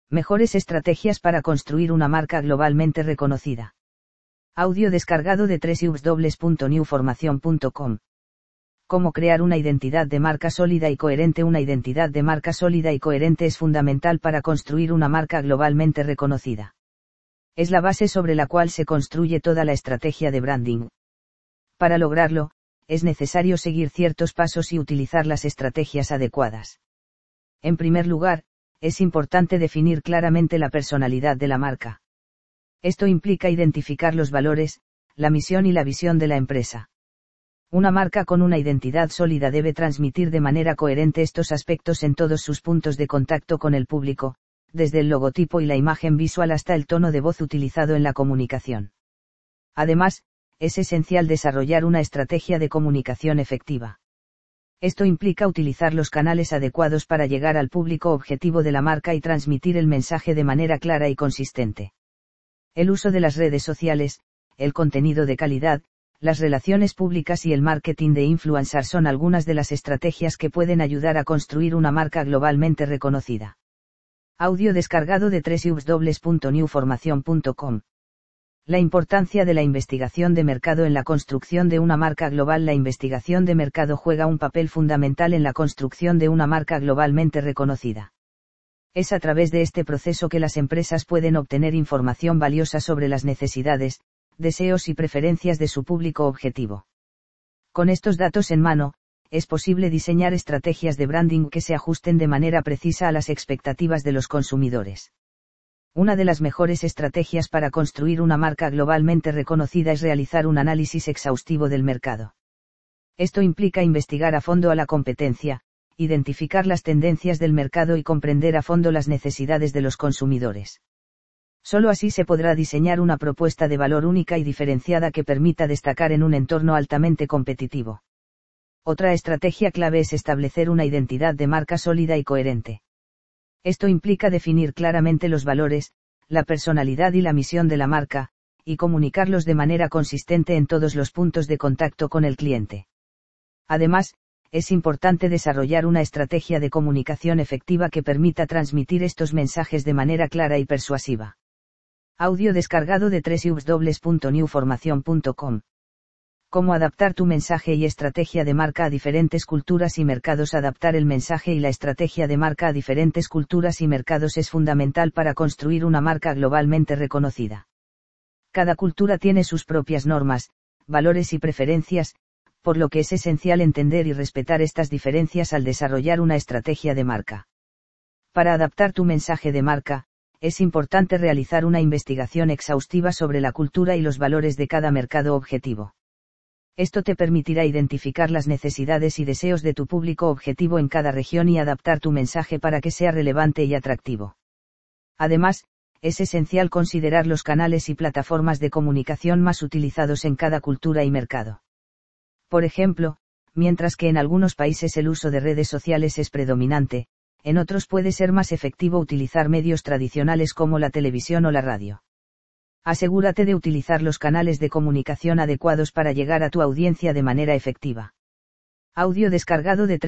Mejores estrategias para construir una marca globalmente reconocida. Audio descargado de www.newformacion.com. Cómo crear una identidad de marca sólida y coherente. Una identidad de marca sólida y coherente es fundamental para construir una marca globalmente reconocida. Es la base sobre la cual se construye toda la estrategia de branding. Para lograrlo, es necesario seguir ciertos pasos y utilizar las estrategias adecuadas. En primer lugar, es importante definir claramente la personalidad de la marca. Esto implica identificar los valores, la misión y la visión de la empresa. Una marca con una identidad sólida debe transmitir de manera coherente estos aspectos en todos sus puntos de contacto con el público, desde el logotipo y la imagen visual hasta el tono de voz utilizado en la comunicación. Además, es esencial desarrollar una estrategia de comunicación efectiva. Esto implica utilizar los canales adecuados para llegar al público objetivo de la marca y transmitir el mensaje de manera clara y consistente. El uso de las redes sociales, el contenido de calidad, las relaciones públicas y el marketing de influencers son algunas de las estrategias que pueden ayudar a construir una marca globalmente reconocida. Audio descargado de www.newformacion.com. La importancia de la investigación de mercado en la construcción de una marca global. La investigación de mercado juega un papel fundamental en la construcción de una marca globalmente reconocida. Es a través de este proceso que las empresas pueden obtener información valiosa sobre las necesidades, deseos y preferencias de su público objetivo. Con estos datos en mano, es posible diseñar estrategias de branding que se ajusten de manera precisa a las expectativas de los consumidores. Una de las mejores estrategias para construir una marca globalmente reconocida es realizar un análisis exhaustivo del mercado. Esto implica investigar a fondo a la competencia, identificar las tendencias del mercado y comprender a fondo las necesidades de los consumidores. Solo así se podrá diseñar una propuesta de valor única y diferenciada que permita destacar en un entorno altamente competitivo. Otra estrategia clave es establecer una identidad de marca sólida y coherente. Esto implica definir claramente los valores, la personalidad y la misión de la marca, y comunicarlos de manera consistente en todos los puntos de contacto con el cliente. Además, es importante desarrollar una estrategia de comunicación efectiva que permita transmitir estos mensajes de manera clara y persuasiva. Audio descargado de www.newformacion.com. Cómo adaptar tu mensaje y estrategia de marca a diferentes culturas y mercados. Adaptar el mensaje y la estrategia de marca a diferentes culturas y mercados es fundamental para construir una marca globalmente reconocida. Cada cultura tiene sus propias normas, valores y preferencias, por lo que es esencial entender y respetar estas diferencias al desarrollar una estrategia de marca. Para adaptar tu mensaje de marca, es importante realizar una investigación exhaustiva sobre la cultura y los valores de cada mercado objetivo. Esto te permitirá identificar las necesidades y deseos de tu público objetivo en cada región y adaptar tu mensaje para que sea relevante y atractivo. Además, es esencial considerar los canales y plataformas de comunicación más utilizados en cada cultura y mercado. Por ejemplo, mientras que en algunos países el uso de redes sociales es predominante, en otros puede ser más efectivo utilizar medios tradicionales como la televisión o la radio. Asegúrate de utilizar los canales de comunicación adecuados para llegar a tu audiencia de manera efectiva. Audio descargado de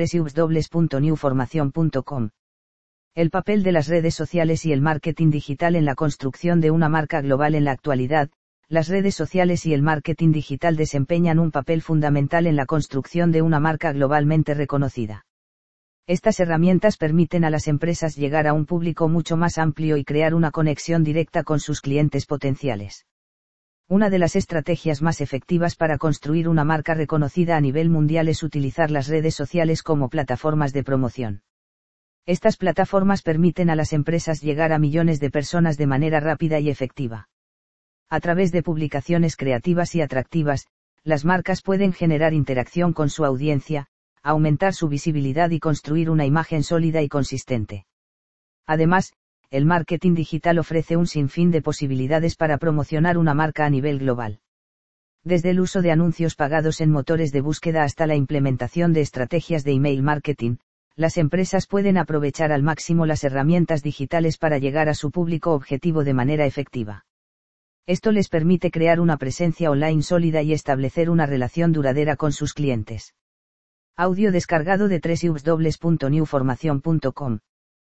www.newformacion.com. El papel de las redes sociales y el marketing digital en la construcción de una marca global. En la actualidad, las redes sociales y el marketing digital desempeñan un papel fundamental en la construcción de una marca globalmente reconocida. Estas herramientas permiten a las empresas llegar a un público mucho más amplio y crear una conexión directa con sus clientes potenciales. Una de las estrategias más efectivas para construir una marca reconocida a nivel mundial es utilizar las redes sociales como plataformas de promoción. Estas plataformas permiten a las empresas llegar a millones de personas de manera rápida y efectiva. A través de publicaciones creativas y atractivas, las marcas pueden generar interacción con su audiencia, aumentar su visibilidad y construir una imagen sólida y consistente. Además, el marketing digital ofrece un sinfín de posibilidades para promocionar una marca a nivel global. Desde el uso de anuncios pagados en motores de búsqueda hasta la implementación de estrategias de email marketing, las empresas pueden aprovechar al máximo las herramientas digitales para llegar a su público objetivo de manera efectiva. Esto les permite crear una presencia online sólida y establecer una relación duradera con sus clientes. Audio descargado de www.newformacion.com.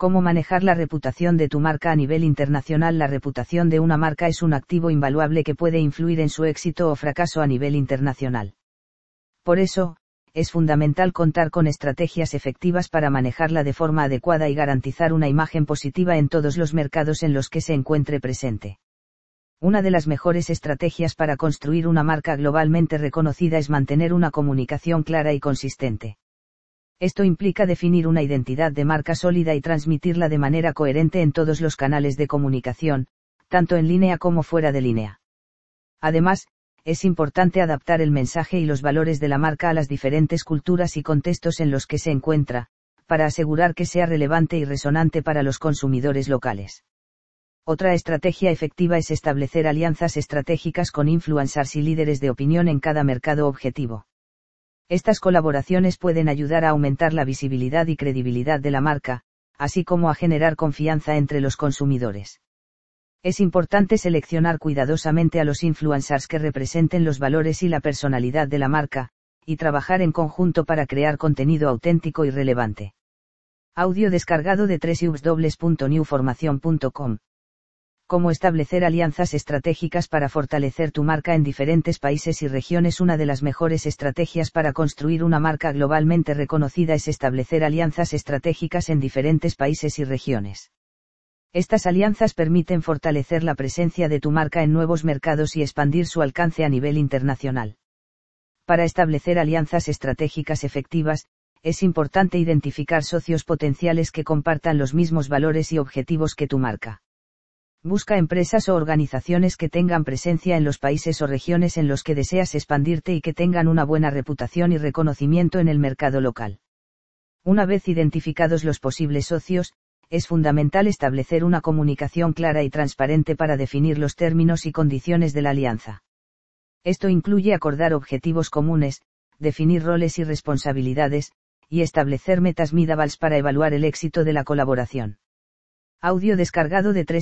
¿Cómo manejar la reputación de tu marca a nivel internacional? La reputación de una marca es un activo invaluable que puede influir en su éxito o fracaso a nivel internacional. Por eso, es fundamental contar con estrategias efectivas para manejarla de forma adecuada y garantizar una imagen positiva en todos los mercados en los que se encuentre presente. Una de las mejores estrategias para construir una marca globalmente reconocida es mantener una comunicación clara y consistente. Esto implica definir una identidad de marca sólida y transmitirla de manera coherente en todos los canales de comunicación, tanto en línea como fuera de línea. Además, es importante adaptar el mensaje y los valores de la marca a las diferentes culturas y contextos en los que se encuentra, para asegurar que sea relevante y resonante para los consumidores locales. Otra estrategia efectiva es establecer alianzas estratégicas con influencers y líderes de opinión en cada mercado objetivo. Estas colaboraciones pueden ayudar a aumentar la visibilidad y credibilidad de la marca, así como a generar confianza entre los consumidores. Es importante seleccionar cuidadosamente a los influencers que representen los valores y la personalidad de la marca, y trabajar en conjunto para crear contenido auténtico y relevante. Audio descargado de www.newformacion.com. Cómo establecer alianzas estratégicas para fortalecer tu marca en diferentes países y regiones. Una de las mejores estrategias para construir una marca globalmente reconocida es establecer alianzas estratégicas en diferentes países y regiones. Estas alianzas permiten fortalecer la presencia de tu marca en nuevos mercados y expandir su alcance a nivel internacional. Para establecer alianzas estratégicas efectivas, es importante identificar socios potenciales que compartan los mismos valores y objetivos que tu marca. Busca empresas o organizaciones que tengan presencia en los países o regiones en los que deseas expandirte y que tengan una buena reputación y reconocimiento en el mercado local. Una vez identificados los posibles socios, es fundamental establecer una comunicación clara y transparente para definir los términos y condiciones de la alianza. Esto incluye acordar objetivos comunes, definir roles y responsabilidades, y establecer metas measurable para evaluar el éxito de la colaboración. Audio descargado de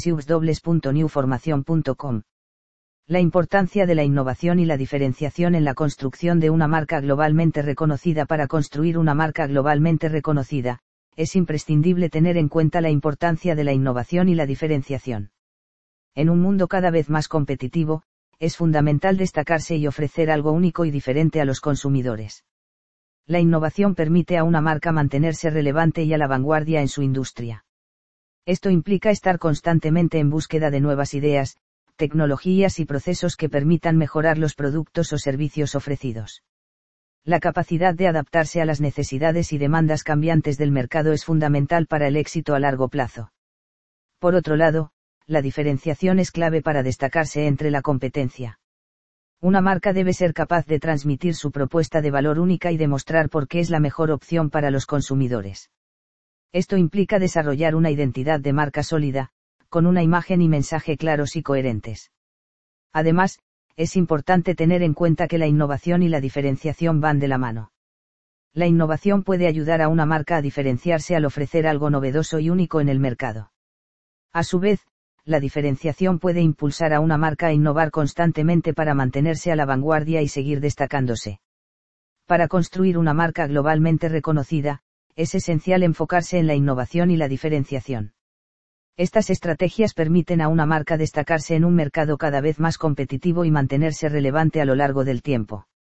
www.newformacion.com. La importancia de la innovación y la diferenciación en la construcción de una marca globalmente reconocida. Para construir una marca globalmente reconocida, es imprescindible tener en cuenta la importancia de la innovación y la diferenciación. En un mundo cada vez más competitivo, es fundamental destacarse y ofrecer algo único y diferente a los consumidores. La innovación permite a una marca mantenerse relevante y a la vanguardia en su industria. Esto implica estar constantemente en búsqueda de nuevas ideas, tecnologías y procesos que permitan mejorar los productos o servicios ofrecidos. La capacidad de adaptarse a las necesidades y demandas cambiantes del mercado es fundamental para el éxito a largo plazo. Por otro lado, la diferenciación es clave para destacarse entre la competencia. Una marca debe ser capaz de transmitir su propuesta de valor única y demostrar por qué es la mejor opción para los consumidores. Esto implica desarrollar una identidad de marca sólida, con una imagen y mensaje claros y coherentes. Además, es importante tener en cuenta que la innovación y la diferenciación van de la mano. La innovación puede ayudar a una marca a diferenciarse al ofrecer algo novedoso y único en el mercado. A su vez, la diferenciación puede impulsar a una marca a innovar constantemente para mantenerse a la vanguardia y seguir destacándose. Para construir una marca globalmente reconocida, es esencial enfocarse en la innovación y la diferenciación. Estas estrategias permiten a una marca destacarse en un mercado cada vez más competitivo y mantenerse relevante a lo largo del tiempo.